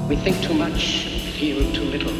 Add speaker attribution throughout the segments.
Speaker 1: We think too much, feel too little.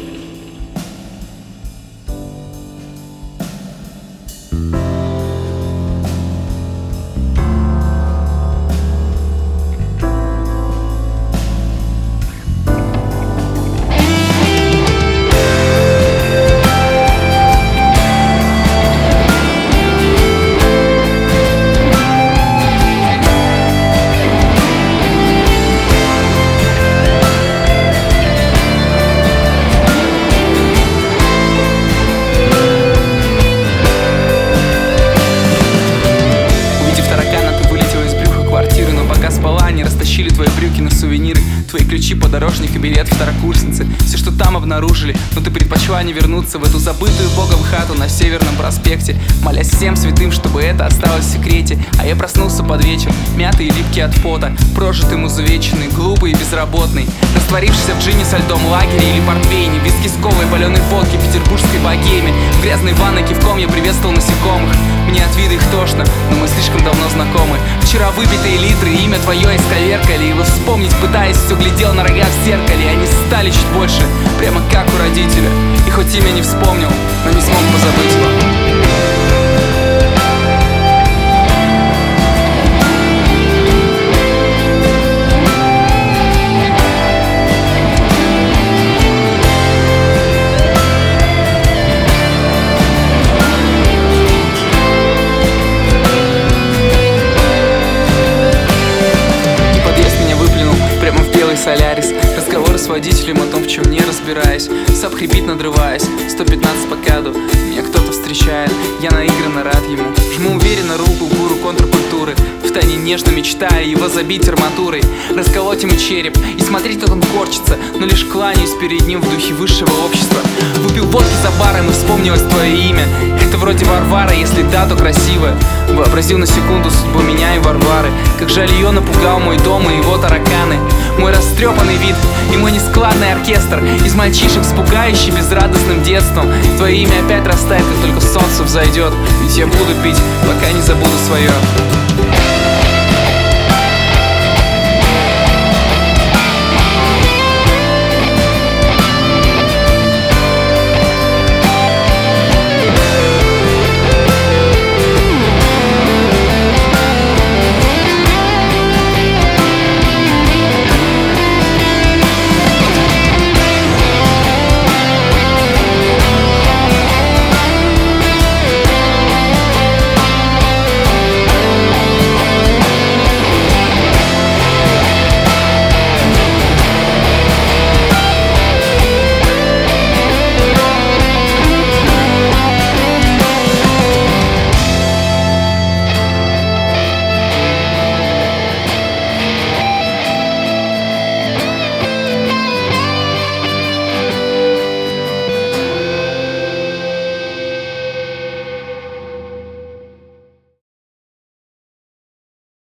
Speaker 2: Растащили твои брюки на сувениры, твои ключи, подорожник и билет второкурсницы. Все, что там обнаружили, но ты предпочла не вернуться в эту забытую богом хату на Северном проспекте, молясь всем святым, чтобы это осталось в секрете. А я проснулся под вечер, мятый и липкий от пота, прожитый, изувеченный, глупый и безработный, растворившийся в джине со льдом лагере или портвейне, виски с колой, паленой водки, петербургской богеме. В грязной ванной кивком я приветствовал насекомых. Мне от вида их тошно, но мы слишком давно знакомы. Вчера выпитые литры, имя твое исковеркали, и вы вспомнить пытаясь, все глядел на рога в зеркале. Они стали чуть больше, прямо как у родителя. И хоть имя не вспомнил, но не смог позабыть его. Солярис, разговоры с водителем о том, в чем не разбираюсь. Саб хрипит, надрываясь, 115 по каду. Меня кто-то встречает, я наигранно рад ему. Жму уверенно руку гуру контркультуры, втайне нежно мечтая его забить арматурой, расколоть ему череп и смотреть, как он корчится, но лишь кланяюсь перед ним в духе высшего общества. Выпил водки за баром и вспомнилось твое имя. Это вроде Варвара, если да, то красивая. Вообразил на секунду судьбу меня и Варвары. Как жаль ее напугал мой дом и его тараканы. Мой растрепанный вид и мой нескладный оркестр из мальчишек с пугающим безрадостным детством. Твое имя опять растает, как только солнце взойдет. Ведь я буду пить, пока не забуду свое.